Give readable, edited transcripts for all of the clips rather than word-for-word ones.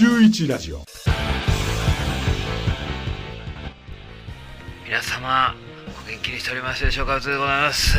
週一ラジオ。 皆様お元気にしておりますでしょうか。うつでございます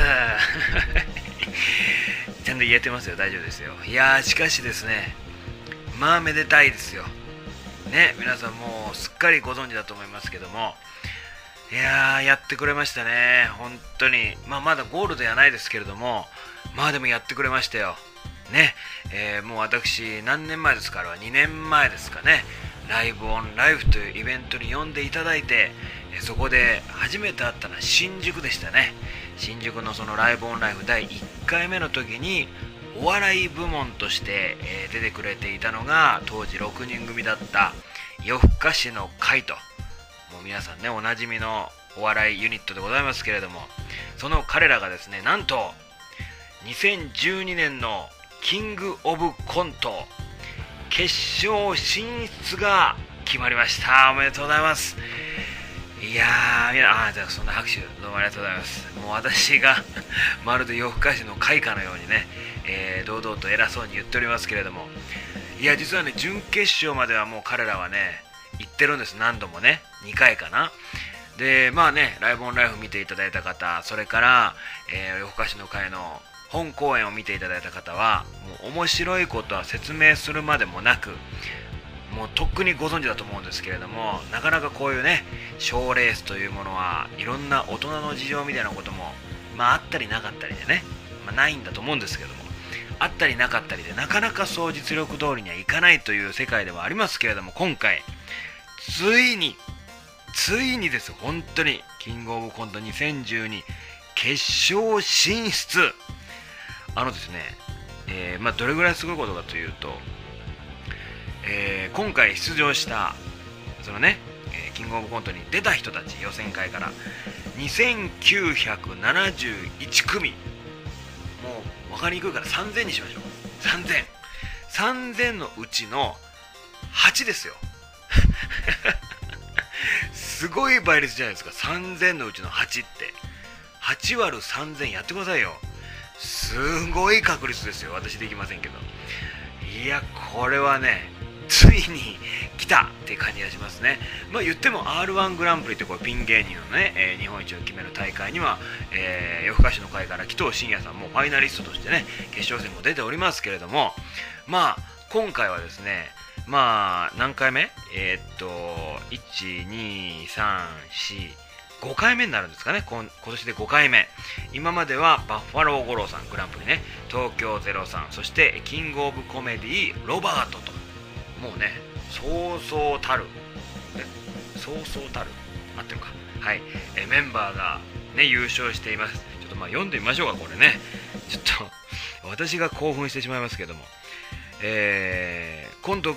ちゃんと言えてますよ。大丈夫ですよ。いやー、しかしですね、まあめでたいですよね。皆さんもうすっかりご存知だと思いますけども、いやー、やってくれましたね。本当に、まだゴールではないですけれども、でもやってくれましたよね。もう私何年前ですか、あれは2年前ですかね、ライブオンライフというイベントに呼んでいただいて、そこで初めて会ったのは新宿でしたね。新宿のそのライブオンライフ第1回目の時にお笑い部門として、出てくれていたのが当時6人組だった夜更かしの会と、もう皆さんねおなじみのお笑いユニットでございますけれども、その彼らがですね、なんと2012年のキングオブコント決勝進出が決まりました。おめでとうございます。いやー、じゃあそんな拍手どうもありがとうございます。もう私がまるで夜更かしの会かのようにね、堂々と偉そうに言っておりますけれども、いや実はね、準決勝まではもう彼らはね行ってるんです。何度もね、2回かな。でライブオンライフ見ていただいた方、それから、夜更かしの会の本公演を見ていただいた方は、もう面白いことは説明するまでもなく、もうとっくにご存知だと思うんですけれども、なかなかこういうね賞レースというものはいろんな大人の事情みたいなこともあったりなかったりでね、ないんだと思うんですけども、あったりなかったりでなかなかそう実力通りにはいかないという世界ではありますけれども、今回ついにです。本当にキングオブコント2012決勝進出。ですね、どれぐらいすごいことかというと、今回出場したそのね、キングオブコントに出た人たち、予選会から2971組、もう分かりにくいから3000にしましょう。3000のうちの8ですよすごい倍率じゃないですか。3000のうちの8って8割る3000やってくださいよ。すごい確率ですよ。私できませんけど、いやこれはねついに来たっていう感じがしますね。言っても R1 グランプリってこれピン芸人のね、日本一を決める大会には、夜更かしの会から紀藤真也さんもファイナリストとしてね決勝戦も出ておりますけれども、今回はですね、何回目1,2,3,4,5回目になるんですかね。今年で5回目。今まではバッファロー五郎さんグランプリね、東京03、そしてキングオブコメディロバートと、もうねそうそうたる合ってるか、はい、メンバーがね優勝しています。ちょっと読んでみましょうか。これねちょっと私が興奮してしまいますけども、今度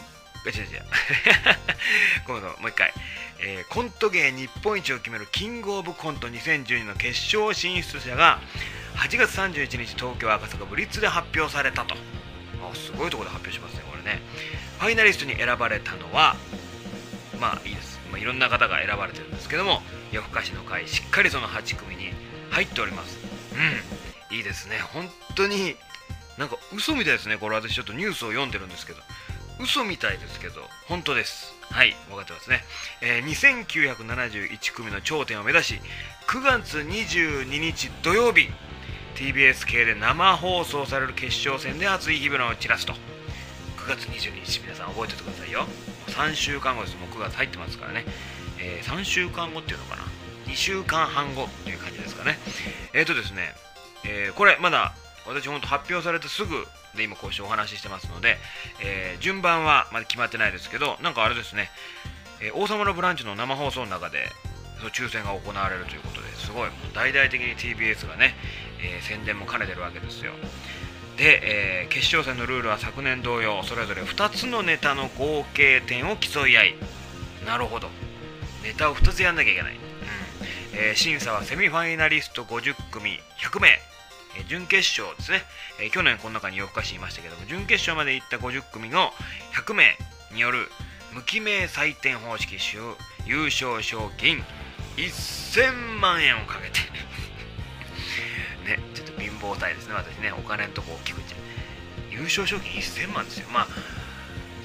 今度もう一回、コント芸日本一を決めるキングオブコント2012の決勝進出者が8月31日東京赤坂ブリッツで発表されたと。すごいところで発表しますねこれね。ファイナリストに選ばれたのはいいです、いろんな方が選ばれてるんですけども、夜更かしの会しっかりその8組に入っております。いいですね。本当になんか嘘みたいですね。これ私ちょっとニュースを読んでるんですけど、嘘みたいですけど本当です。はい、分かってますね。2971組の頂点を目指し、9月22日土曜日 TBS 系で生放送される決勝戦で熱い火花を散らすと。9月22日、皆さん覚えておいてくださいよ。3週間後です。もう9月入ってますからね、3週間後っていうのかな、2週間半後っていう感じですかね。ですね、これまだ私本当発表されてすぐで今こうしてお話ししてますので、順番はまだ決まってないですけど、なんかあれですね、王様のブランチの生放送の中でその抽選が行われるということで、すごいもう大々的に TBS がね、宣伝も兼ねてるわけですよ。で、決勝戦のルールは昨年同様、それぞれ2つのネタの合計点を競い合い、なるほど、ネタを2つやんなきゃいけない、審査はセミファイナリスト50組100名、準決勝ですね、去年この中に夜更かしいましたけども、準決勝まで行った50組の100名による無記名採点方式、優勝賞金1000万円をかけてね、ちょっと貧乏体ですね私ね、お金のとこ大きく言っちゃう。優勝賞金1000万ですよ。そ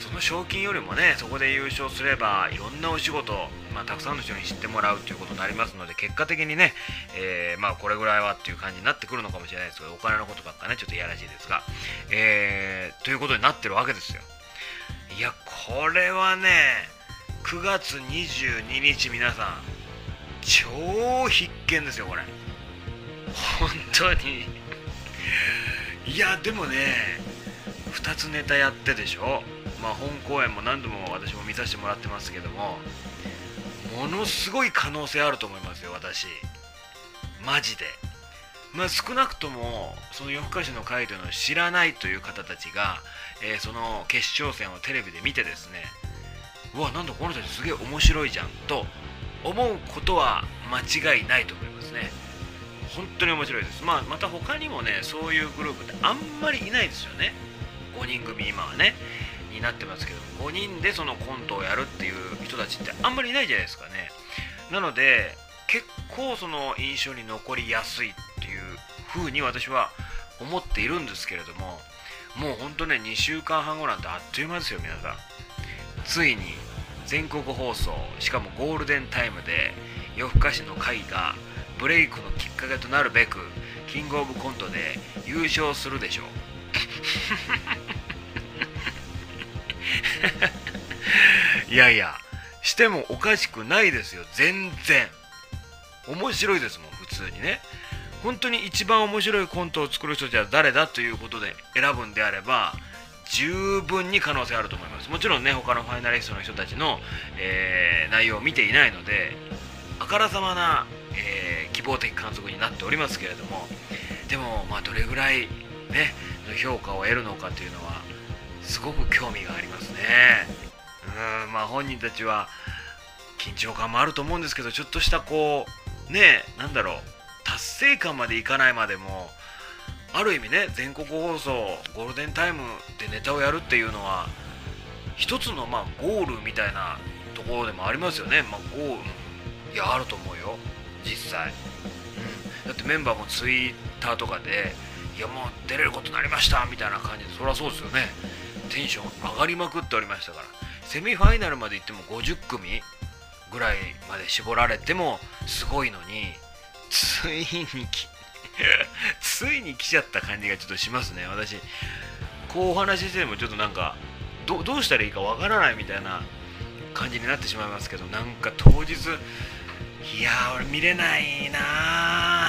その賞金よりもね、そこで優勝すればいろんなお仕事、たくさんの人に知ってもらうということになりますので、結果的にね、これぐらいはっていう感じになってくるのかもしれないですけど、お金のことばっかねちょっといやらしいですが、ということになってるわけですよ。いや、これはね、9月22日皆さん超必見ですよ、これ本当にいやでもね、2つネタやってでしょ。本公演も何度も私も見させてもらってますけども、ものすごい可能性あると思いますよ、私マジで。少なくともその夜更かしの会というのを知らないという方たちが、その決勝戦をテレビで見てですね、うわ、なんだこの人たちすげえ面白いじゃんと思うことは間違いないと思いますね。本当に面白いです。また他にもね、そういうグループってあんまりいないですよね。5人組今はねになってますけど、5人でそのコントをやるっていう人たちってあんまりいないじゃないですかね。なので結構その印象に残りやすいっていう風に私は思っているんですけれども、もう本当ね、2週間半後なんてあっという間ですよ皆さん。ついに全国放送、しかもゴールデンタイムで夜更かしの会がブレイクのきっかけとなるべくキングオブコントで優勝するでしょういやいや、してもおかしくないですよ。全然面白いですもん、普通にね。本当に一番面白いコントを作る人じゃ誰だということで選ぶんであれば十分に可能性あると思います。もちろんね、他のファイナリストの人たちの、内容を見ていないのであからさまな、希望的観測になっておりますけれども、でもどれぐらいね評価を得るのかというのはすごく興味がありますね。本人たちは緊張感もあると思うんですけど、ちょっとした達成感までいかないまでも、ある意味ね、全国放送ゴールデンタイムでネタをやるっていうのは一つのゴールみたいなところでもありますよね。いや、あると思うよ実際、だってメンバーもツイッターとかで、いやもう出れることになりましたみたいな感じで、そりゃそうですよね、テンション上がりまくっておりましたから。セミファイナルまで行っても50組ぐらいまで絞られてもすごいのに、ついに来ちゃった感じがちょっとしますね。私こうお話ししてもちょっとどうしたらいいかわからないみたいな感じになってしまいますけど、当日、いやー俺見れないな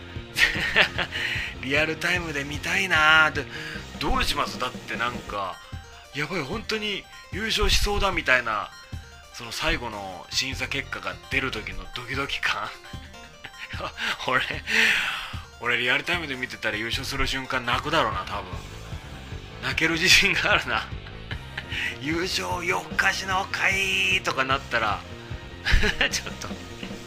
リアルタイムで見たいなーって。どうします？だってやばい、本当に優勝しそうだみたいな、その最後の審査結果が出る時のドキドキ感俺リアルタイムで見てたら優勝する瞬間泣くだろうな、多分泣ける自信があるな優勝夜更かしの会とかなったらちょっと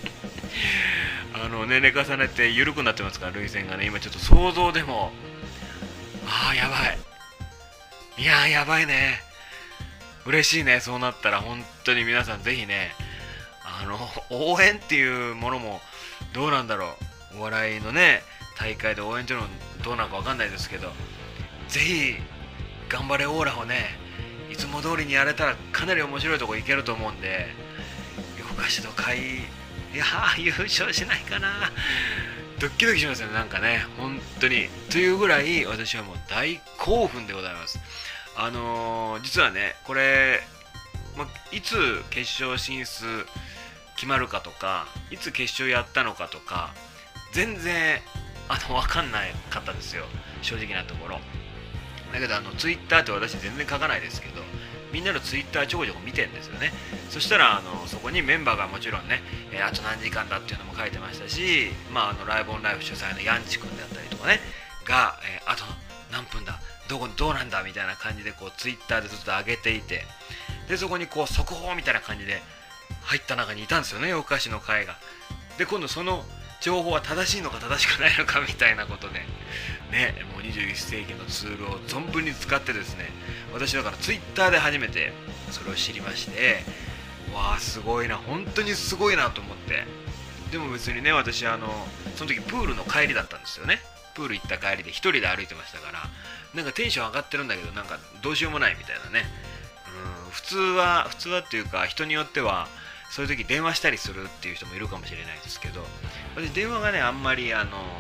年齢重ねて緩くなってますから、涙腺がね、今ちょっと想像でもやばい。いややばいね。嬉しいね、そうなったら。本当に皆さんぜひね、応援っていうものもどうなんだろう、お笑いのね大会で応援っていうのもどうなのか分かんないですけど、ぜひ頑張れオーラをね、いつも通りにやれたらかなり面白いとこいけると思うんで、夜更かしの会、いや優勝しないかな、ドッキドキしますよね、本当に。というぐらい私はもう大興奮でございます。実はね、これ、いつ決勝進出決まるかとか、いつ決勝やったのかとか全然分かんないかったですよ、正直なところ。だけどツイッターって私全然書かないですけど、みんなのツイッターちょこちょこ見てるんですよね。そしたらそこにメンバーがもちろんね、あと何時間だっていうのも書いてましたし、ライブオンライフ主催のヤンチ君だったりとかねが、あと何分だ、どうなんだみたいな感じでツイッターでずっと上げていて、でそこに速報みたいな感じで入った中にいたんですよね、夜更かしの会が。で今度その情報は正しいのか正しくないのかみたいなことでね、もう21世紀のツールを存分に使ってですね、私だからツイッターで初めてそれを知りまして、わあすごいな、本当にすごいなと思って。でも別にね、私その時プールの帰りだったんですよね。プール行った帰りで一人で歩いてましたから、テンション上がってるんだけどどうしようもないみたいなね、 普通はっていうか、人によってはそういう時電話したりするっていう人もいるかもしれないですけど、私電話がねあんまり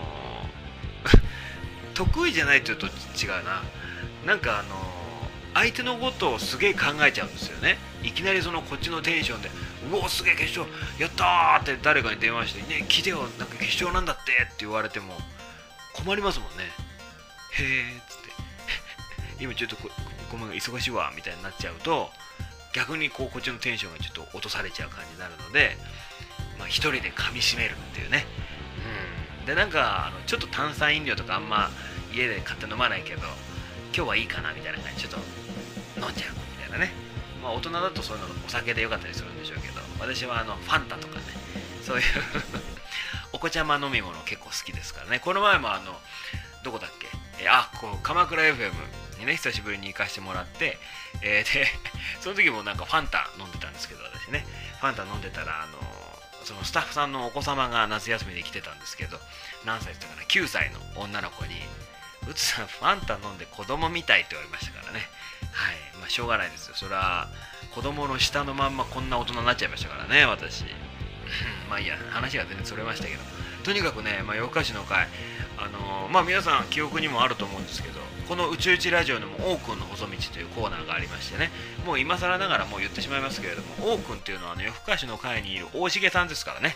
得意じゃないというと違うな。なんか相手のことをすげえ考えちゃうんですよね。いきなりそのこっちのテンションで、うおすげえ決勝やったーって誰かに電話してね、聞いてよ、なんか決勝なんだってって言われても困りますもんね。へーっつって今ちょっとごめん忙しいわみたいになっちゃうと、逆にこっちのテンションがちょっと落とされちゃう感じになるので、一人で噛みしめるっていうね。でなんかちょっと炭酸飲料とかあんま家で買って飲まないけど、今日はいいかなみたいな感じでちょっと飲んじゃうみたいなね。大人だとそういうのお酒でよかったりするんでしょうけど、私はファンタとかね、そういうお子ちゃま飲み物結構好きですからね。この前もどこだっけ、鎌倉 FM にね久しぶりに行かしてもらって、でその時もなんかファンタ飲んでたんですけど、私ねファンタ飲んでたらそのスタッフさんのお子様が夏休みで来てたんですけど、何歳だったかな、9歳の女の子に、うつさんファンタ飲んで子供みたいって言われましたからね。はい、しょうがないですよ。それは子供の下のまんまこんな大人になっちゃいましたからね、私。いいや、話が全然それましたけど、とにかくね、夜更かしの会、皆さん記憶にもあると思うんですけど、この宇宙一ラジオでも王くんの細道というコーナーがありましてね、もう今更ながらもう言ってしまいますけれども、王くんっていうのは夜更かしの会にいる大重さんですからね。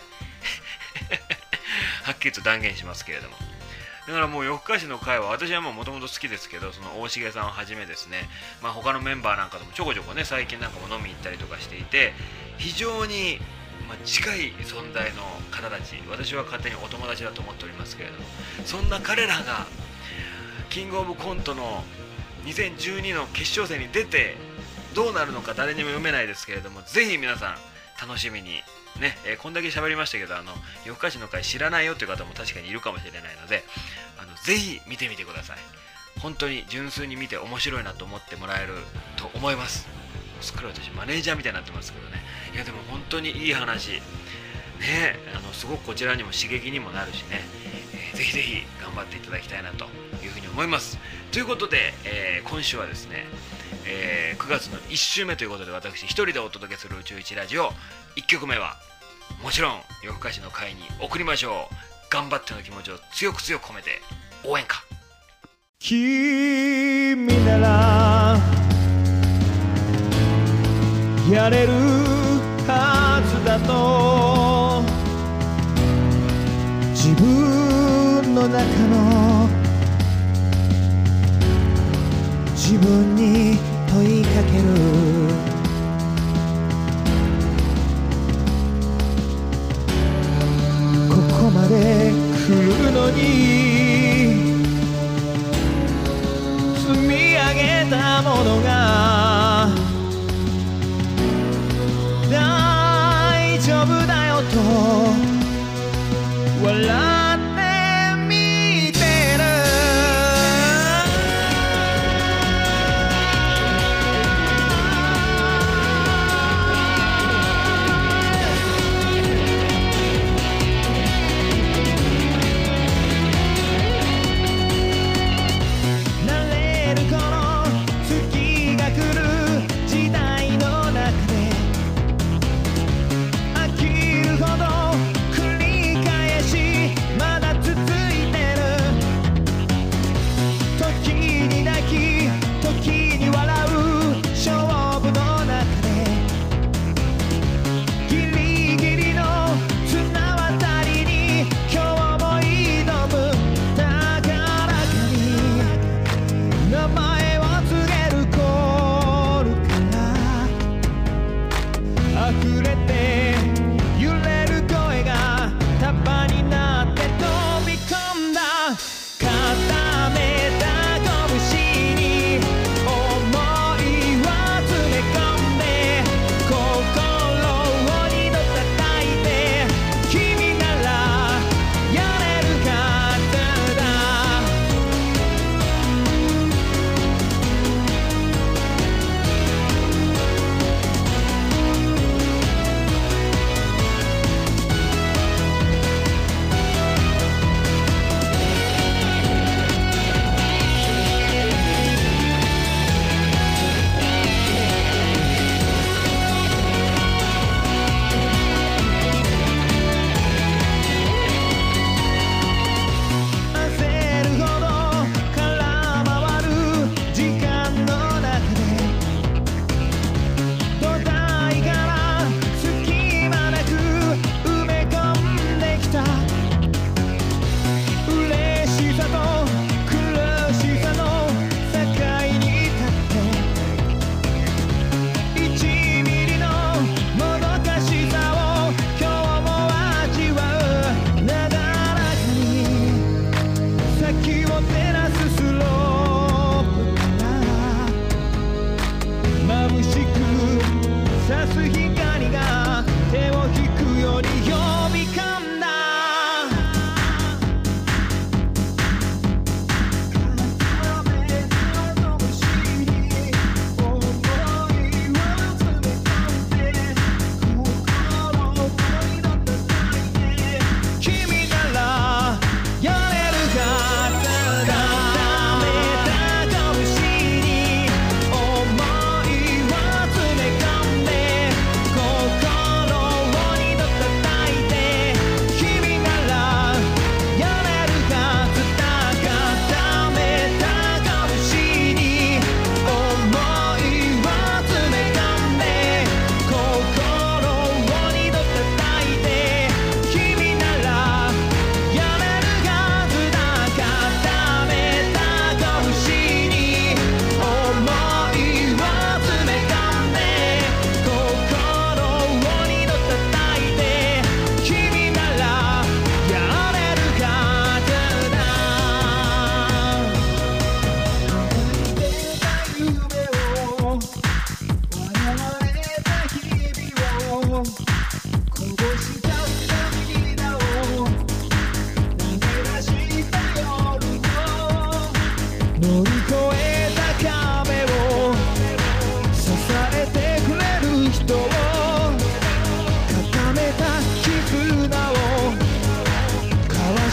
はっきりと断言しますけれども、だからもう夜更かしの会は私はもともと好きですけど、その大重さんをはじめですね、他のメンバーなんかでもちょこちょこね最近なんかも飲みに行ったりとかしていて、非常に近い存在の方たち、私は勝手にお友達だと思っておりますけれども、そんな彼らがキングオブコントの2012の決勝戦に出てどうなるのか誰にも読めないですけれども、ぜひ皆さん楽しみにね、こんだけ喋りましたけど、夜更かしの会知らないよという方も確かにいるかもしれないので、ぜひ見てみてください。本当に純粋に見て面白いなと思ってもらえると思います。すっかり私マネージャーみたいになってますけどね。いやでも本当にいい話ね、すごくこちらにも刺激にもなるしね、ぜひぜひ頑張っていただきたいなというふうに思います。ということで、今週はですね、9月の1週目ということで、私一人でお届けする宇宙一ラジオ、1曲目はもちろん夜更かしの会に送りましょう。頑張っての気持ちを強く強く込めて応援歌。 君ならやれるはずだと、自分の中の自分に問いかける。ここまで来るのに積み上げたものが大丈夫だよと笑ってみてる。慣れるこの月が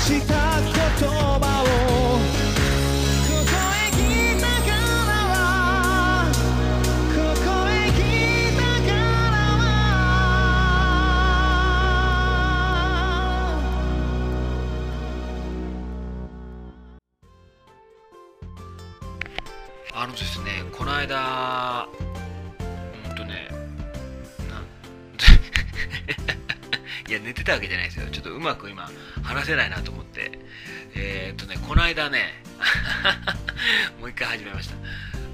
した言葉をここへ来たからはここへ来たからはですね、この間いや寝てたわけじゃないですよ。ちょっとうまく今話せないなと思ってこの間ねもう一回始めました。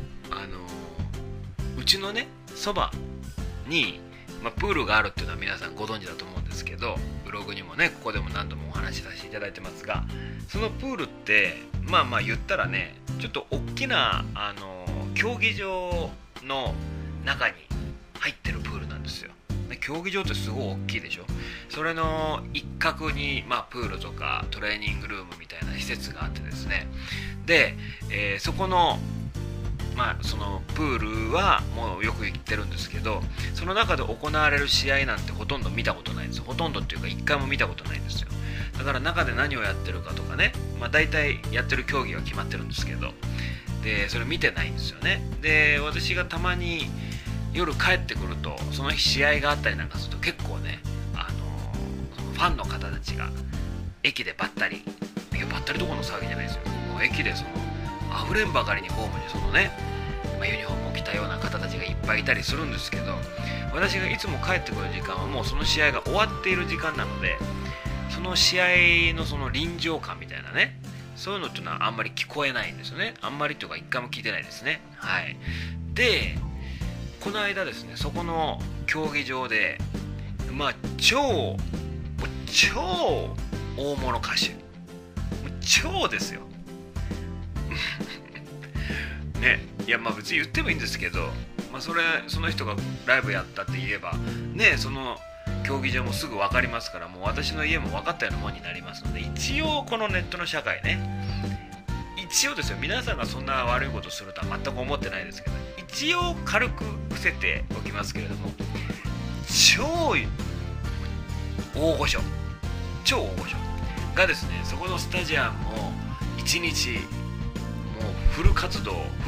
うちのねそばに、プールがあるっていうのは皆さんご存知だと思うんですけど、ブログにもねここでも何度もお話しさせていただいてますが、そのプールって言ったらねちょっと大きな競技場の中に入ってるプールなんですよ。競技場ってすごい大きいでしょ。それの一角に、プールとかトレーニングルームみたいな施設があってですね、で、そこのそのプールはもうよく行ってるんですけど、その中で行われる試合なんてほとんど見たことないんですよ。ほとんどっていうか一回も見たことないんですよ。だから中で何をやってるかとかね、大体やってる競技は決まってるんですけど、でそれ見てないんですよね。で私がたまに夜帰ってくるとその日試合があったりなんかすると結構ね、そのファンの方たちが駅でばったりどころの騒ぎじゃないですよ。もう駅でその溢れんばかりにホームにそのね、ユニフォームを着たような方たちがいっぱいいたりするんですけど、私がいつも帰ってくる時間はもうその試合が終わっている時間なので、その試合のその臨場感みたいなね、そういうのっていうのはあんまり聞こえないんですよね。あんまりというか一回も聞いてないですね。はい。でこの間ですね、そこの競技場で超大物歌手、超ですよね。いや別に言ってもいいんですけど、その人がライブやったって言えばね、その競技場もすぐ分かりますから、もう私の家も分かったようなもんになりますので、一応このネットの社会ね、一応ですよ、皆さんがそんな悪いことするとは全く思ってないですけど、一応軽く伏せておきますけれども、超大御所がですね、そこのスタジアムを1日もうフル活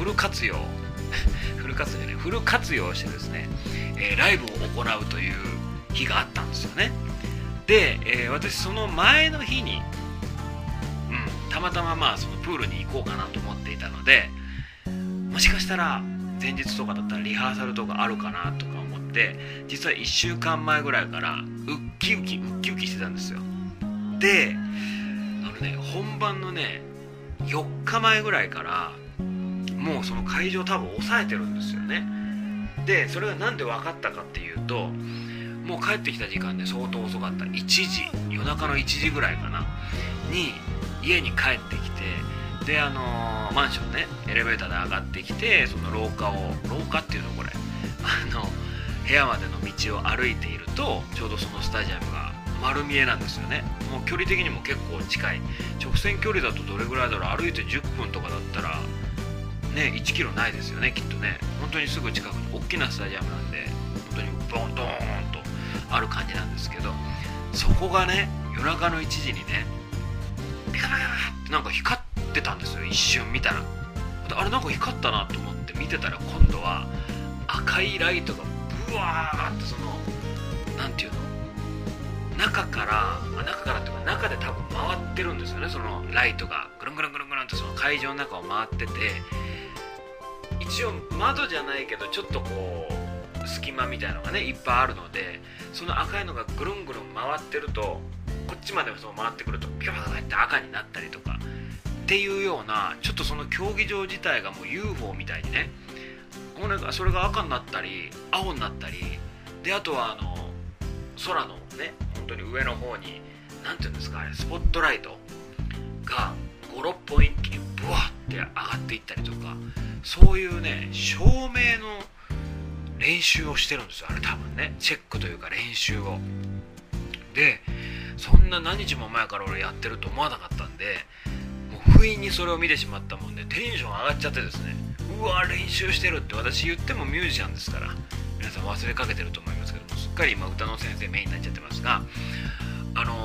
用してですね、ライブを行うという日があったんですよね。で、私その前の日に、たまたまそのプールに行こうかなと思っていたので、もしかしたら前日とかだったらリハーサルとかあるかなとか思って、実は1週間前ぐらいからウッキウキしてたんですよ。で本番のね4日前ぐらいからもうその会場多分抑えてるんですよね。でそれがなんで分かったかっていうと、もう帰ってきた時間で相当遅かった、夜中の1時ぐらいかなに家に帰ってきて、でマンションね、エレベーターで上がってきて、その廊下っていうのこれ部屋までの道を歩いていると、ちょうどそのスタジアムが丸見えなんですよね。もう距離的にも結構近い、直線距離だとどれぐらいだろう、歩いて10分とかだったらね1キロないですよね、きっとね。本当にすぐ近くに大きなスタジアムなんで、本当にボンドーンとある感じなんですけど、そこがね夜中の1時にねピカピカってなんか光ってたんですよ。一瞬見たらあれなんか光ったなと思って見てたら、今度は赤いライトがブワーってそのなんていうの、中からっていうか中で多分回ってるんですよね。そのライトがぐるんってその会場の中を回ってて、一応窓じゃないけどちょっとこう隙間みたいなのがねいっぱいあるので、その赤いのがぐるん回ってると、こっちまでそう回ってくるとピカピカって赤になったりとかっていうような、ちょっとその競技場自体がもう UFO みたいにね、それが赤になったり青になったりで、あとは空のね本当に上の方になんていうんですか、あれスポットライトが 5,6 本一気にブワッて上がっていったりとか、そういうね照明の練習をしてるんですよ、あれ多分ね、チェックというか練習を。でそんな何日も前から俺やってると思わなかったんで、もう不意にそれを見てしまったもんでテンション上がっちゃってですね、うわ練習してるって、私言ってもミュージシャンですから皆さん忘れかけてると思いますけども、すっかり今歌の先生メインになっちゃってますが、やっぱ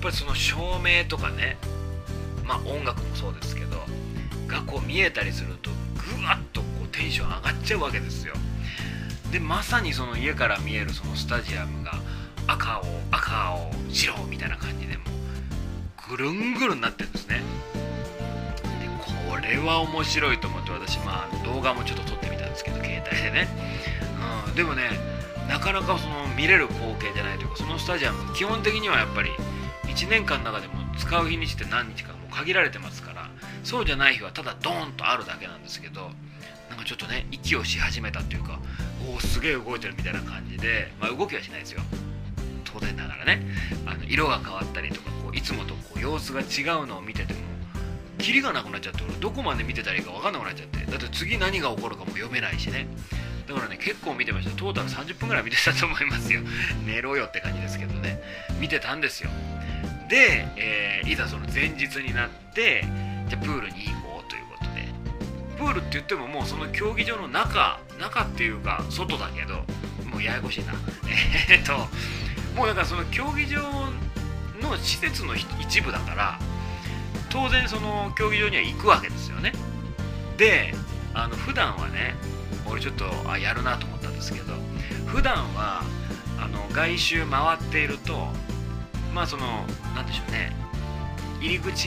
ぱりその照明とかね、まあ音楽もそうですけどがこう見えたりするとぐわっとこうテンション上がっちゃうわけですよ。でまさにその家から見えるそのスタジアムが赤青白みたいな感じでもうぐるんぐるんなってるんですね。でこれは面白いと思って私動画もちょっと撮ってみたんですけど携帯でね、でもねなかなかその見れる光景じゃないというか、そのスタジアム基本的にはやっぱり1年間の中でも使う日にちって何日かもう限られてますから、そうじゃない日はただドーンとあるだけなんですけど、なんかちょっとね息をし始めたというか、おおすげえ動いてるみたいな感じで、動きはしないですよ当然ながらね。色が変わったりとかこういつもとこう様子が違うのを見ててもキリがなくなっちゃって、俺どこまで見てたらいいか分かんなくなっちゃって、だって次何が起こるかも読めないしね。だからね結構見てました。トータル30分ぐらい見てたと思いますよ。寝ろよって感じですけどね、見てたんですよ。で、いざその前日になってじゃあプールに行こうということで、プールって言ってももうその競技場の中っていうか外だけど、もうややこしいなもうだからその競技場の施設の一部だから当然その競技場には行くわけですよね。で普段はね俺ちょっとやるなと思ったんですけど、普段は外周回っているとそのなんでしょうね、入り口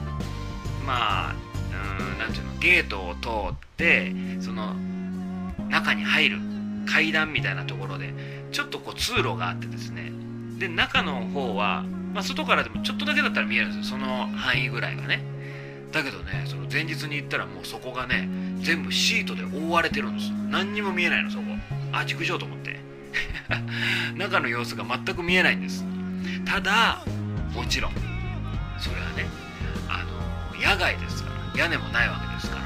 なんていうの、ゲートを通ってその中に入る階段みたいなところでちょっとこう通路があってですね、で中の方は、外からでもちょっとだけだったら見えるんですよ、その範囲ぐらいがね。だけどねその前日に行ったらもうそこがね全部シートで覆われてるんですよ。何にも見えないのそこ。畜生と思って中の様子が全く見えないんです。ただもちろんそれはね野外ですから屋根もないわけですから、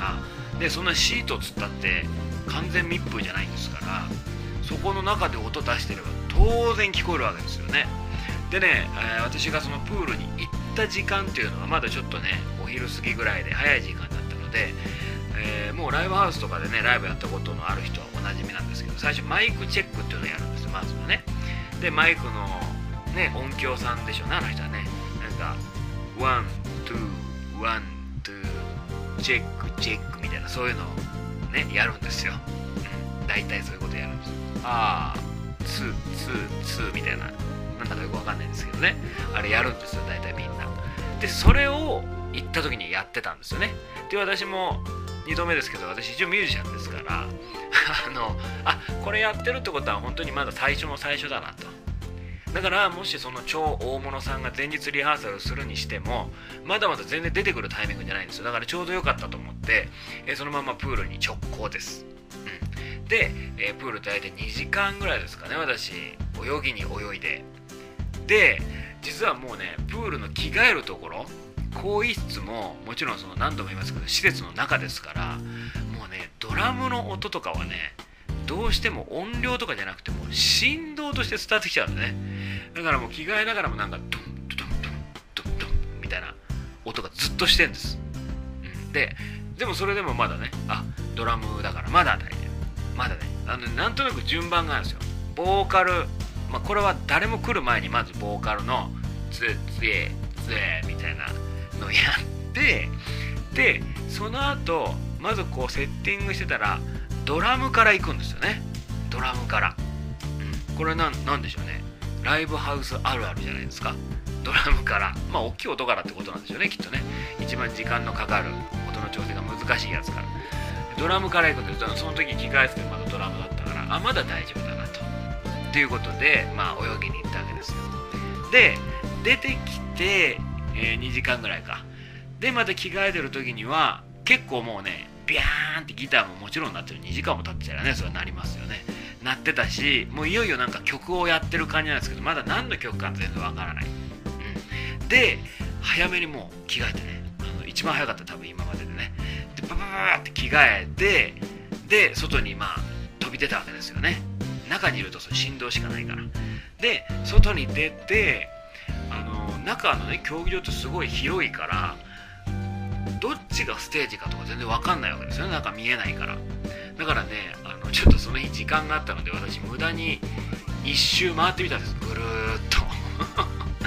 でそんなシートつったって完全密封じゃないんですから、そこの中で音出してれば当然聞こえるわけですよね。でね、私がそのプールに行った時間っていうのはまだちょっとねお昼過ぎぐらいで早い時間だったので、もうライブハウスとかでねライブやったことのある人はおなじみなんですけど、最初マイクチェックっていうのをやるんですよ、まずはね。でマイクのね音響さんでしょうね、あの人はね。なんかワン、ツー、ワン、ツー、チェックみたいなそういうのをねやるんですよ。大体そういうことやるんです。ツーみたいな、なんだかよくわかんないんですけどね、あれやるんですよ大体みんな。でそれを行った時にやってたんですよね。で私も2度目ですけど、私一応ミュージシャンですからこれやってるってことは本当にまだ最初の最初だなと。だからもしその超大物さんが前日リハーサルするにしてもまだまだ全然出てくるタイミングじゃないんですよ。だからちょうど良かったと思って、そのままプールに直行です。で、プール大体2時間ぐらいですかね、私泳ぎに泳いで。で実はもうねプールの着替えるところ、更衣室ももちろんその何度も言いますけど施設の中ですから、もうねドラムの音とかはねどうしても音量とかじゃなくてもう振動として伝わってきちゃうんですね。だからもう着替えながらもなんかドンドンドンドンドンみたいな音がずっとしてるんです。でもそれでもまだねドラムだからまだ大丈夫、まだねなんとなく順番があるんですよ。ボーカル、これは誰も来る前にまずボーカルのツエみたいなのをやって、でその後まずこうセッティングしてたらドラムから行くんですよね。ドラムから、これはなんでしょうね、ライブハウスあるあるじゃないですか。ドラムから大きい音からってことなんでしょうね、きっとね。一番時間のかかる音の調整が難しいやつからドラムから行くんです。その時着替えてまだドラムだったからまだ大丈夫だなということで泳ぎに行ったわけですよ。で出てきて、2時間ぐらいかでまた着替えてる時には結構もうねビャーンってギターももちろん鳴ってる。2時間も経ってたらねそれはなりますよね。鳴ってたし、もういよいよなんか曲をやってる感じなんですけど、まだ何の曲か全然わからない。で早めにもう着替えてね、一番早かった多分今まででね。でババババって着替えて、で外に飛び出たわけですよね。中にいるとそれ振動しかないから。で外に出て中のね競技場ってすごい広いからどっちがステージかとか全然わかんないわけですよね、なんか見えないから。だからねちょっとその日時間があったので私無駄に一周回ってみたんです、ぐるーっと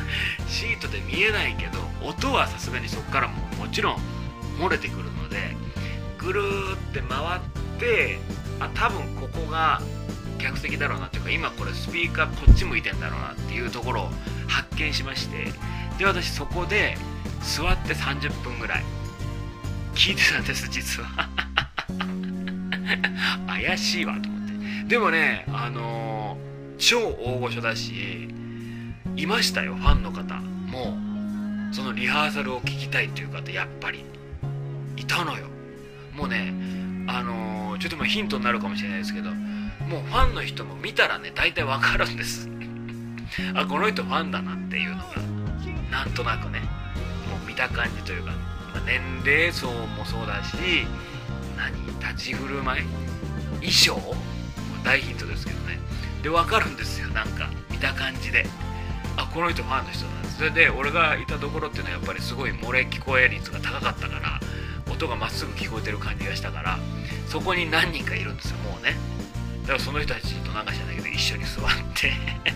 シートで見えないけど音はさすがにそこからもちろん漏れてくるので、ぐるーって回って多分ここが客席だろうなっていうか、今これスピーカーこっち向いてんだろうなっていうところを発見しまして、で私そこで座って30分ぐらい聞いてたんです。実は怪しいわと思って。でもね超大御所だしいましたよ、ファンの方もうそのリハーサルを聞きたいという方やっぱりいたのよ。もうねちょっとヒントになるかもしれないですけど、もうファンの人も見たらね大体わかるんですあ、この人ファンだなっていうのがなんとなくね、もう見た感じというか、年齢層もそうだし、立ち振る舞い、衣装も大ヒントですけどね。で分かるんですよ、なんか見た感じで、あ、この人ファンの人なんです。それで俺がいたところっていうのはやっぱりすごい漏れ聞こえ率が高かったから、音がまっすぐ聞こえてる感じがしたから、そこに何人かいるんですよ、もうね。だからその人たちとなんか知らないけど一緒に座って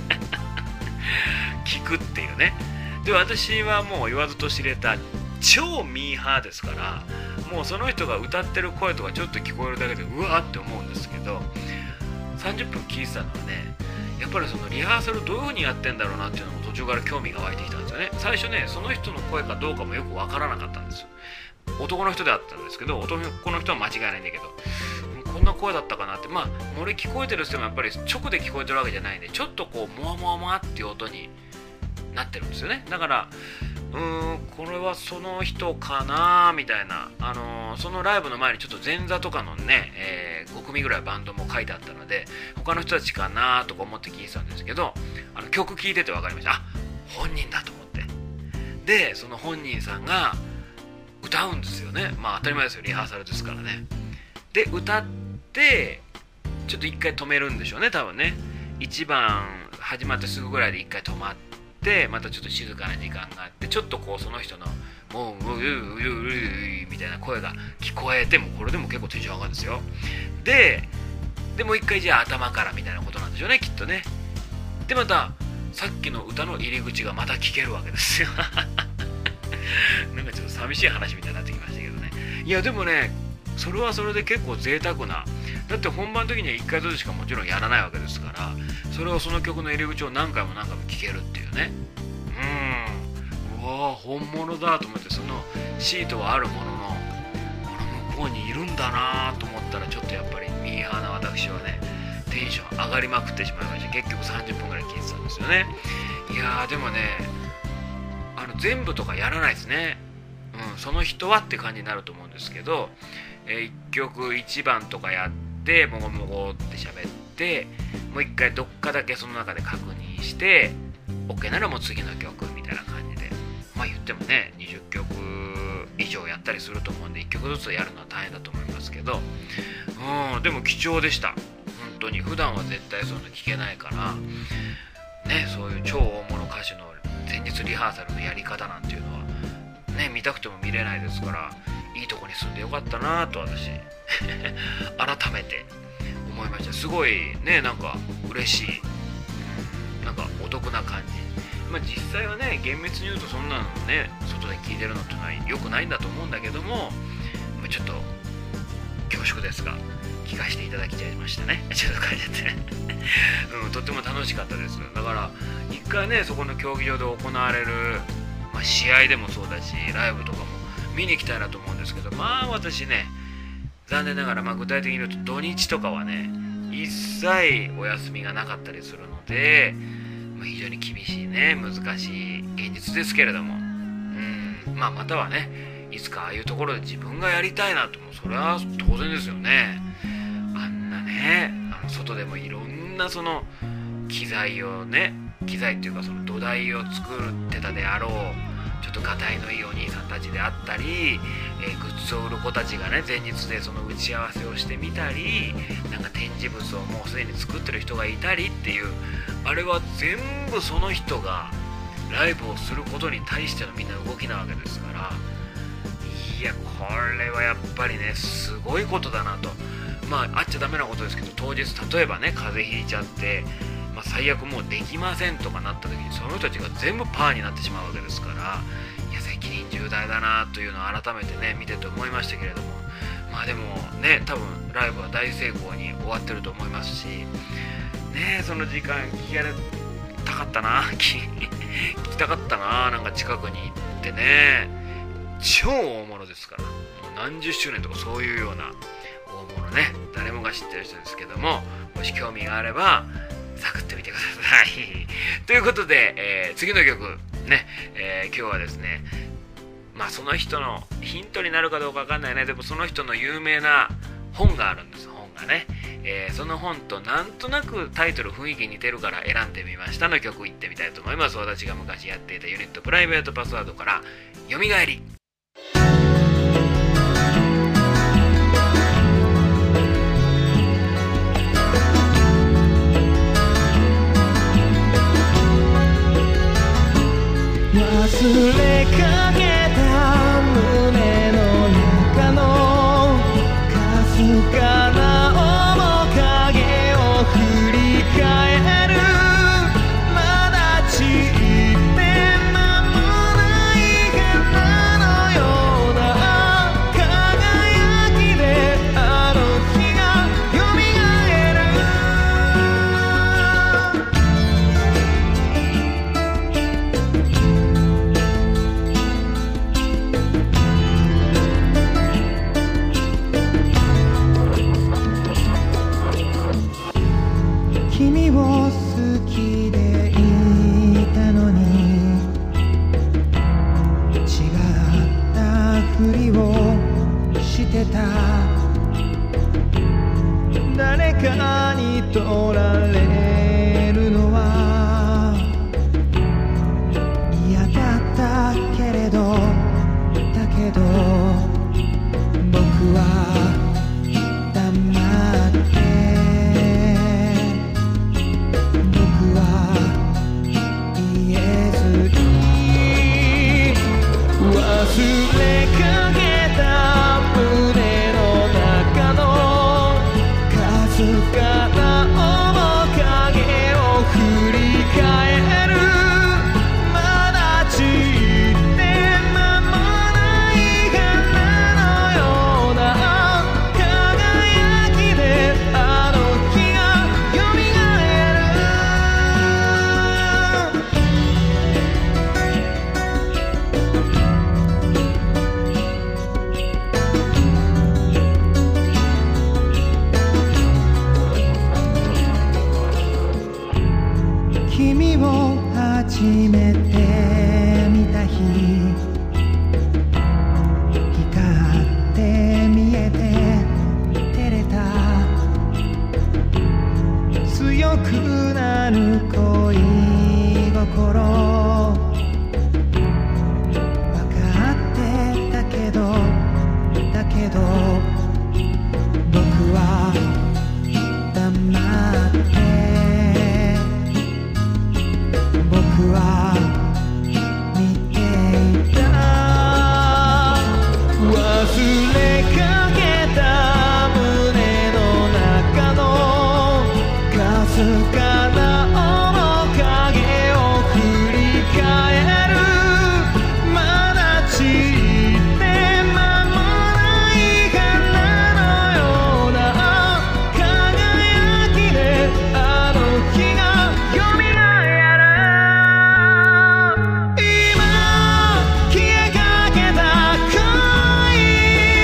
聞くっていうね。で私はもう言わずと知れた超ミーハーですから、もうその人が歌ってる声とかちょっと聞こえるだけでうわーって思うんですけど、30分聞いてたのはね、やっぱりそのリハーサルどういう風にやってんだろうなっていうのも途中から興味が湧いてきたんですよね。最初ね、その人の声かどうかもよくわからなかったんですよ。男の人であったんですけど、男の人は間違いないんだけど、こんな声だったかなって。漏れ聞こえてる人もやっぱり直で聞こえてるわけじゃないんで、ちょっとこうモワモワモワっていう音になってるんですよね。だからこれはその人かなみたいな、そのライブの前にちょっと前座とかのね、5組ぐらいバンドも書いてあったので、他の人たちかなとか思って聞いてたんですけど、曲聴いてて分かりました。あ、本人だと思って。でその本人さんが歌うんですよね。当たり前ですよ、リハーサルですからね。で歌ってちょっと一回止めるんでしょうね、多分ね。1番始まってすぐぐらいで一回止まって、またちょっと静かな時間があって、ちょっとこうその人のもうみたいな声が聞こえても、これでも結構テンション上がるんですよ。でもう一回じゃあ頭からみたいなことなんでしょうね、きっとね。でまたさっきの歌の入り口がまた聞けるわけですよなんかちょっと寂しい話みたいになってきましたけどね。いやでもね、それはそれで結構贅沢な、だって本番の時には1回ずつしかもちろんやらないわけですから、それをその曲の入り口を何回も何回も聴けるっていうね。うわー本物だと思って、そのシートはあるものの、この向こうにいるんだなと思ったら、ちょっとやっぱりミーハーな私はね、テンション上がりまくってしまいました。結局30分ぐらい聴いてたんですよね。いやーでもね、全部とかやらないですね。その人はって感じになると思うんですけど、1曲1番とかやってもごもごって喋って、もう1回どっかだけその中で確認して OK ならもう次の曲みたいな感じで、言ってもね20曲以上やったりすると思うんで、1曲ずつやるのは大変だと思いますけど、でも貴重でした。本当に普段は絶対そういうの聞けないからね、そういう超大物歌手の前日リハーサルのやり方なんていうのはね、見たくても見れないですから、いいとこに住んでよかったなと私改めて思いました。すごいね、なんか嬉しい、なんかお得な感じ。実際はね、厳密に言うとそんなのね、外で聞いてるのってのは良くないんだと思うんだけども、ちょっと恐縮ですが聞かせていただきちゃいましたね。ちょっと書いててとっても楽しかったです。だから一回ね、そこの競技場で行われる、試合でもそうだしライブとかも見に行きたいなと思うんですけど、私ね、残念ながら具体的に言うと土日とかはね一切お休みがなかったりするので、非常に厳しいね、難しい現実ですけれども、またはね、いつかああいうところで自分がやりたいなと、それは当然ですよね。あんなね、外でもいろんなその機材っていうか、その土台を作ってたであろうちょっとがたいのいいお兄さんたちであったり、グッズを売る子たちがね、前日でその打ち合わせをしてみたり、なんか展示物をもうすでに作ってる人がいたりっていう、あれは全部その人がライブをすることに対してのみんな動きなわけですから、いやこれはやっぱりね、すごいことだなと。あっちゃダメなことですけど、当日例えばね風邪ひいちゃって、 最悪もうできませんとかなった時にその人たちが全部パーになってしまうわけですから、いや責任重大だなというのを改めてね見てて思いましたけれども、まあでもね多分ライブは大成功に終わってると思いますしね、その時間聞かれたかったな聞きたかったな、なんか近くに行ってね、超大物ですから、もう何十周年とかそういうような大物ね、誰もが知ってる人ですけども、もし興味があれば探ってみてくださいということで、次の曲ね、今日はですね、まあその人のヒントになるかどうかわかんないね、でもその人の有名な本があるんです。本がね、その本となんとなくタイトル雰囲気似てるから選んでみましたの曲いってみたいと思います。私が昔やっていたユニットプライベートパスワードからよみがえり。 忘れかけた胸の中のかすかな面影を振り返る、まだ散って間もない花のような輝きであの日がよみがえる。君を好きでいたのに違ったふりをしてた、誰かに取られるのは嫌だったけれど僕は黙って言えずに忘れかけた胸の中のかすかな面影を振り返る、まだ散って間もない花のような輝きであの日がよみがえる。君を初めて見た日、光って見えて照れた、強くなる恋心分かってたけど僕は黙って僕は見ていた、忘れかけた胸の中のかすかな面影を振り返る、まだ散って間もない花のような輝きであの日がよみがえる。今消えかけた恋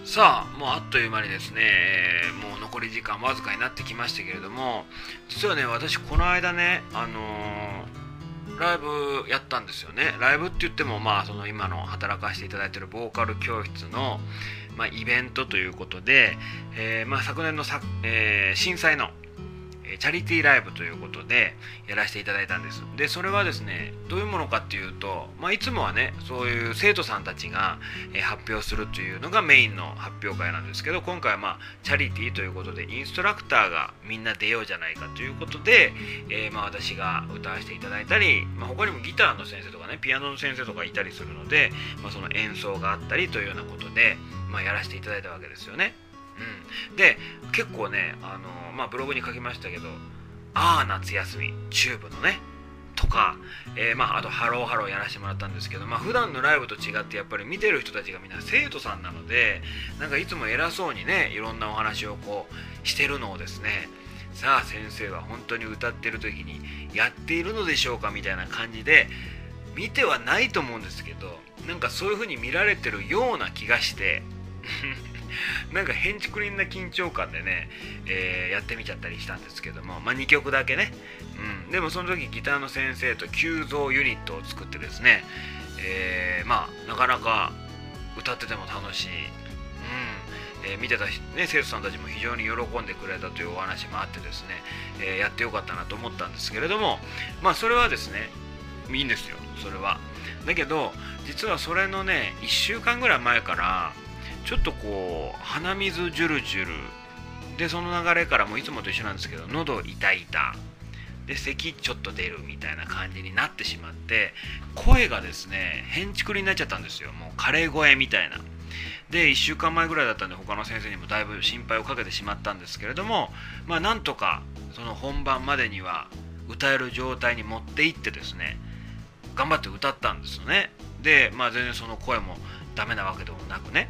さあもうあっという間にですね、もう残り時間わずかになってきましたけれども、実はね私この間ねライブやったんですよね。ライブって言ってもその今の働かせていただいているボーカル教室の、イベントということで、昨年の震災のチャリティーライブということでやらせていただいたんです。でそれはですねどういうものかっていうと、いつもはねそういう生徒さんたちが発表するというのがメインの発表会なんですけど、今回はチャリティーということでインストラクターがみんな出ようじゃないかということで、私が歌わせていただいたり、他にもギターの先生とかねピアノの先生とかいたりするので、その演奏があったりというようなことで、やらせていただいたわけですよね。で結構ねブログに書きましたけど夏休みチューブのねとか、あとハローハローやらせてもらったんですけど、普段のライブと違ってやっぱり見てる人たちがみんな生徒さんなので、なんかいつも偉そうにねいろんなお話をしてるのをですね、さあ先生は本当に歌ってる時にやっているのでしょうかみたいな感じで見てはないと思うんですけど、なんかそういう風に見られてるような気がしてなんかへんちくりんな緊張感でね、やってみちゃったりしたんですけども、2曲だけね、でもその時ギターの先生と急増ユニットを作ってですね、なかなか歌ってても楽しい、見てた、生徒さんたちも非常に喜んでくれたというお話もあってですね、やってよかったなと思ったんですけれども、それはですねいいんですよそれは。だけど実はそれのね1週間ぐらい前からちょっと鼻水ジュルジュルで、その流れからもいつもと一緒なんですけど喉痛いで咳ちょっと出るみたいな感じになってしまって、声がですねへんちくりになっちゃったんですよ。もう枯れ声みたいなで1週間前ぐらいだったんで他の先生にもだいぶ心配をかけてしまったんですけれども、なんとかその本番までには歌える状態に持っていってですね頑張って歌ったんですよね。で全然その声もダメなわけでもなくね、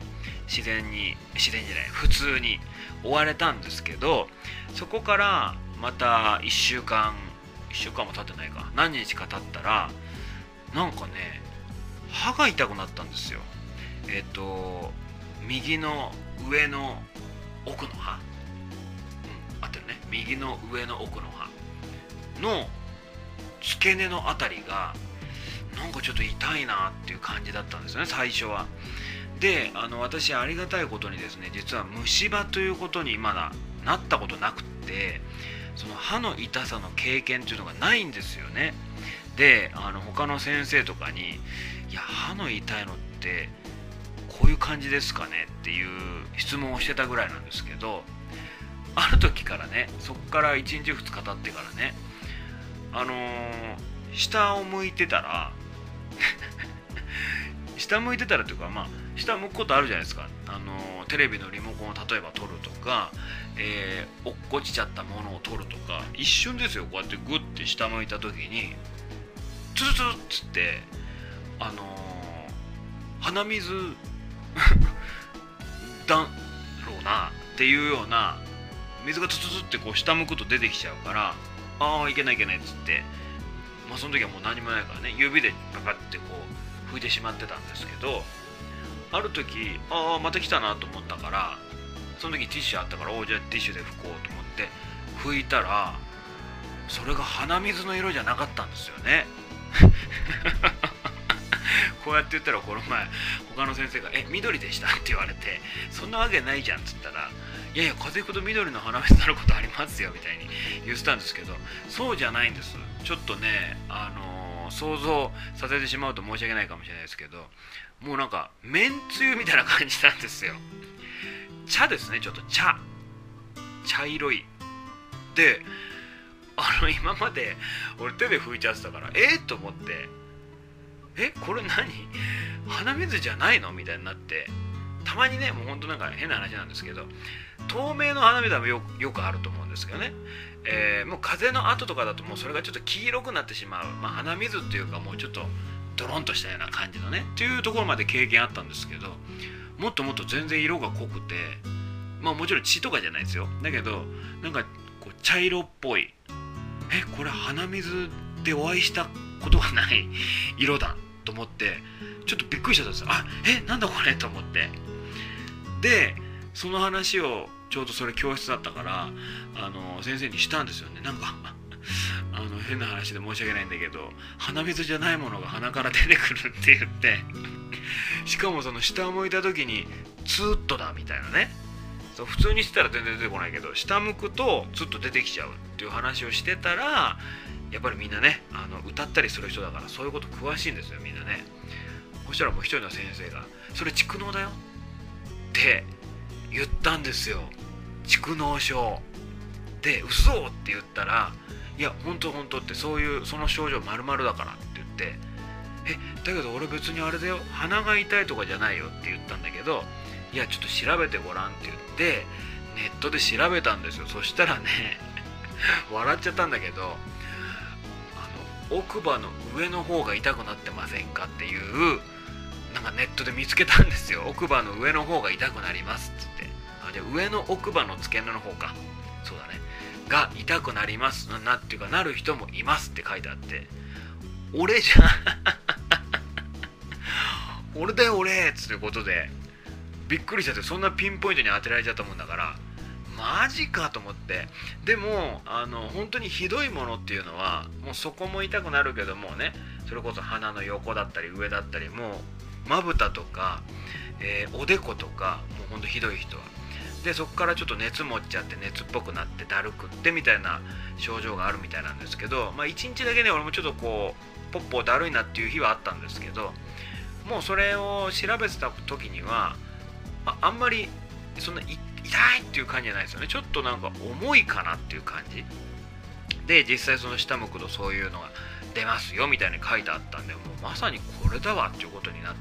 普通に終われたんですけど、そこからまた1週間も経ってないか何日か経ったらなんかね歯が痛くなったんですよ。右の上の奥の歯、合ってるね、右の上の奥の歯の付け根のあたりがなんかちょっと痛いなっていう感じだったんですよね最初は。で私ありがたいことにですね実は虫歯ということにまだなったことなくって、その歯の痛さの経験というのがないんですよね。で他の先生とかにいや歯の痛いのってこういう感じですかねっていう質問をしてたぐらいなんですけど、ある時からねそこから1日2日経ってからね下を向いてたら下向いてたらというか下向くことあるじゃないですか。テレビのリモコンを例えば取るとか、落っこちちゃったものを取るとか、一瞬ですよこうやってグッて下向いた時にツルツルっつって鼻水だろうなっていうような水がツツツって下向くと出てきちゃうから、いけないっつって、その時はもう何もないからね指でパパって拭いてしまってたんですけど、ある時また来たなと思ったから、その時ティッシュあったからじゃあティッシュで拭こうと思って拭いたらそれが鼻水の色じゃなかったんですよねこうやって言ったらこの前他の先生が緑でしたって言われて、そんなわけないじゃんっつったら、いや風邪ひくと緑の鼻水になることありますよみたいに言ってたんですけど、そうじゃないんです。ちょっとね想像させてしまうと申し訳ないかもしれないですけど、もうなんかめんつゆみたいな感じなんですよ。茶ですね、ちょっと茶色いで、今まで俺手で拭いちゃってたからと思って、これ何鼻水じゃないのみたいになって、たまにねもうほんとなんか変な話なんですけど透明の鼻水はよくあると思うんですけどね、もう風邪の後とかだともうそれがちょっと黄色くなってしまう、鼻水っていうかもうちょっとドロンとしたような感じのねっていうところまで経験あったんですけど、もっともっと全然色が濃くて、もちろん血とかじゃないですよ、だけどなんか茶色っぽい、これ鼻水でお会いしたことがない色だと思ってちょっとびっくりしちゃったんですよ。なんだこれと思って、 でその話をちょうどそれ教室だったから先生にしたんですよね。なんか変な話で申し訳ないんだけど、鼻水じゃないものが鼻から出てくるって言ってしかもその下を向いた時にツーッとだみたいなね。そう普通にしてたら全然出てこないけど、下向くとツーッと出てきちゃうっていう話をしてたら、やっぱりみんなね歌ったりする人だからそういうこと詳しいんですよみんなね。そしたらもう一人の先生がそれ蓄膿だよって言ったんですよ。蓄膿症で嘘って言ったら、いや本当ってその症状丸々だからって言って、だけど俺別にあれだよ、鼻が痛いとかじゃないよって言ったんだけど、いやちょっと調べてごらんって言ってネットで調べたんですよ。そしたらね笑っちゃったんだけど、奥歯の上の方が痛くなってませんかっていうなんかネットで見つけたんですよ。奥歯の上の方が痛くなりますっつって、じゃあ上の奥歯の付け根の方か、そうだねが痛くなりますなっていうかなる人もいますって書いてあって、俺じゃん俺だよ俺っつってことでびっくりしちゃって、そんなピンポイントに当てられちゃったもんだからマジかと思って。でも本当にひどいものっていうのはもうそこも痛くなるけどもね、それこそ鼻の横だったり上だったり、もうまぶたとか、おでことかもうほんとひどい人はで、そこからちょっと熱持っちゃって熱っぽくなってだるくってみたいな症状があるみたいなんですけど、1日だけね俺もちょっとこうポッポだるいなっていう日はあったんですけど、もうそれを調べてた時にはあんまりそんな痛いっていう感じじゃないですよね。ちょっとなんか重いかなっていう感じで、実際その下向くとそういうのが出ますよみたいに書いてあったんで、もうまさにこれだわっていうことになって、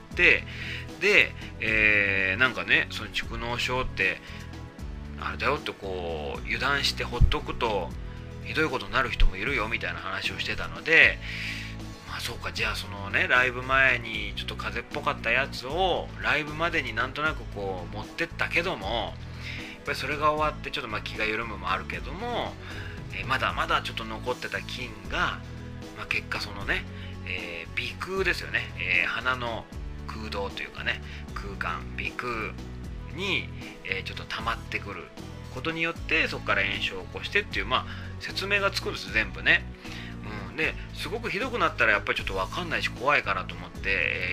で、なんかねその蓄膿症ってあれだよってこう油断してほっとくとひどいことになる人もいるよみたいな話をしてたので、そうか、じゃあそのねライブ前にちょっと風邪っぽかったやつをライブまでになんとなくこう持ってったけども、やっぱりそれが終わってちょっと気が緩むもあるけども、まだまだちょっと残ってた菌が、結果そのね、鼻腔ですよね、鼻の空洞というかね空間鼻腔に、ちょっと溜まってくることによってそこから炎症を起こしてっていう説明がつくんです全部ね。ですごくひどくなったらやっぱりちょっと分かんないし怖いからと思って、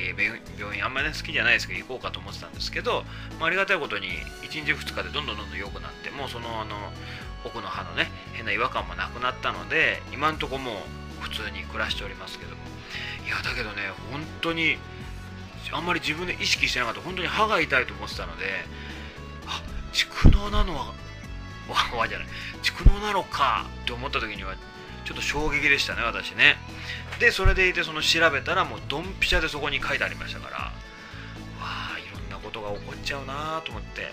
病院あんまり、好きじゃないですけど行こうかと思ってたんですけど、ありがたいことに1日2日でどんどん良くなって、もうその奥の歯のね変な違和感もなくなったので、今んとこもう普通に暮らしておりますけども、いやだけどね本当にあんまり自分で意識してなかった。本当に歯が痛いと思ってたので、蓄膿なのはじゃない蓄膿なのかって思った時にはちょっと衝撃でしたね私ね。でそれでいてその調べたらもうドンピシャでそこに書いてありましたから、いろんなことが起こっちゃうなと思って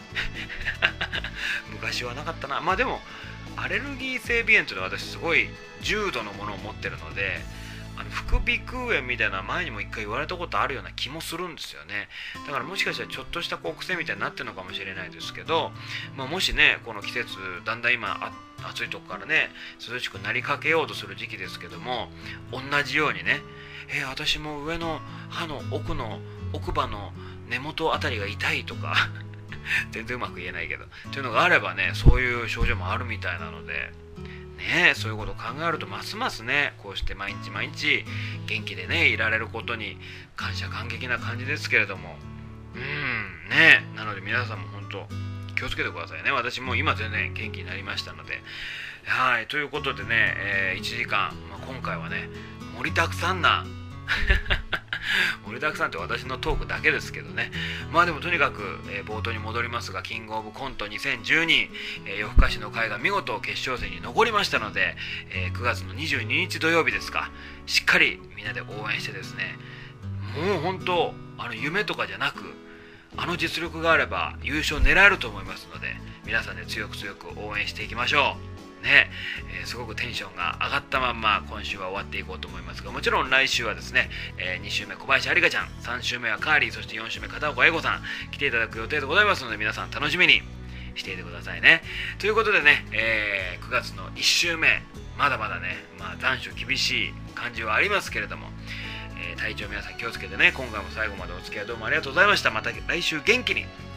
昔はなかったな。でもアレルギー性鼻炎というのは私すごい重度のものを持ってるので、副鼻腔炎みたいな前にも一回言われたことあるような気もするんですよね。だからもしかしたらちょっとした癖みたいになってるのかもしれないですけど、もしねこの季節だんだん今暑いとこからね涼しくなりかけようとする時期ですけども、同じようにね私も上の歯の奥歯の根元あたりが痛いとか全然うまく言えないけどというのがあればね、そういう症状もあるみたいなのでね、そういうことを考えるとますますねこうして毎日毎日元気でねいられることに感謝感激な感じですけれども、ね、なので皆さんも本当気をつけてくださいね。私も今全然元気になりましたので、ということでね、1時間、今回はね盛りだくさんな盛りだくさんって私のトークだけですけどね。でもとにかく、冒頭に戻りますが、キングオブコント2012、夜更かしの会が見事決勝戦に残りましたので、9月の22日土曜日ですか、しっかりみんなで応援してですね、もう本当夢とかじゃなく実力があれば優勝狙えると思いますので、皆さんで強く強く応援していきましょうね。すごくテンションが上がったまんま今週は終わっていこうと思いますが、もちろん来週はですね、2週目小林有香ちゃん、3週目はカーリー、そして4週目片岡英子さん来ていただく予定でございますので、皆さん楽しみにしていてくださいね。ということでね、9月の1週目まだまだね、残暑厳しい感じはありますけれども、体調皆さん気をつけてね、今回も最後までお付き合いどうもありがとうございました。また来週元気にお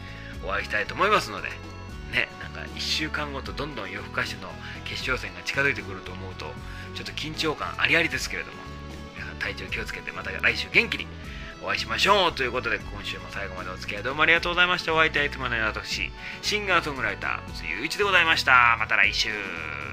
お会いしたいと思いますのでね、なんか1週間ごとどんどん夜更かしの決勝戦が近づいてくると思うとちょっと緊張感ありありですけれども、皆さん体調気をつけてまた来週元気にお会いしましょうということで、今週も最後までお付き合いどうもありがとうございました。お相手はいつものような私、シンガーソングライター、松井雄一でございました。また来週。